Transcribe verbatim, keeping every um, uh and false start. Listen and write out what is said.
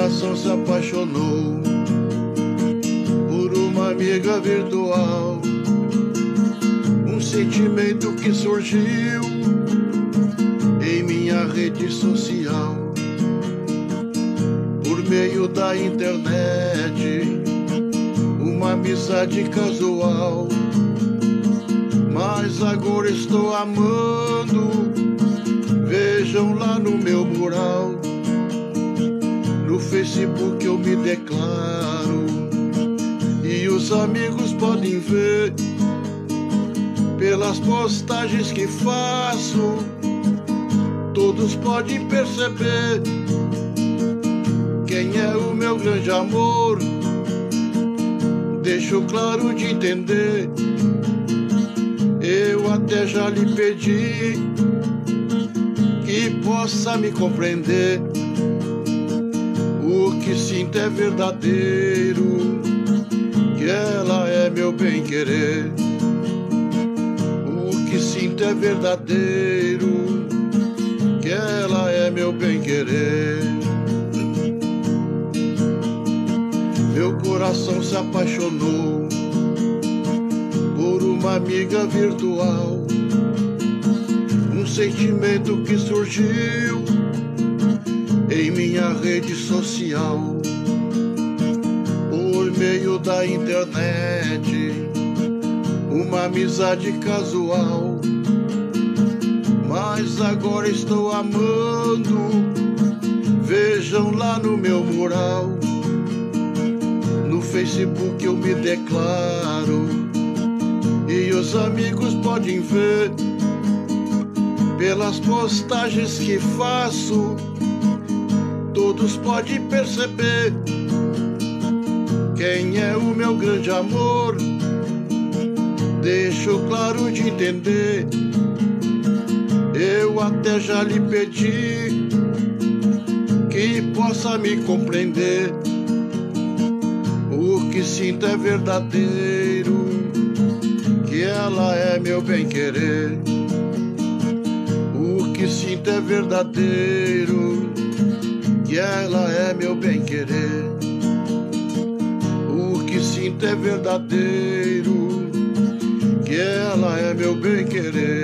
coração se apaixonou por uma amiga virtual, um sentimento que surgiu em minha rede social, por meio da internet, uma amizade casual. Mas agora estou amando, vejam lá no meu mural, no Facebook eu me declaro, e os amigos podem ver pelas postagens que faço, todos podem perceber quem é o meu grande amor. Deixo claro de entender, eu até já lhe pedi que possa me compreender. O que sinto é verdadeiro, que ela é meu bem-querer. O que sinto é verdadeiro, que ela é meu bem-querer. Meu coração se apaixonou por uma amiga virtual, um sentimento que surgiu em minha rede social, por meio da internet, uma amizade casual. Mas agora estou amando, vejam lá no meu mural, no Facebook eu me declaro, e os amigos podem ver pelas postagens que faço, todos podem perceber quem é o meu grande amor. Deixo claro de entender, eu até já lhe pedi que possa me compreender. O que sinto é verdadeiro, que ela é meu bem-querer. O que sinto é verdadeiro, que ela é meu bem-querer. O que sinto é verdadeiro, que ela é meu bem-querer.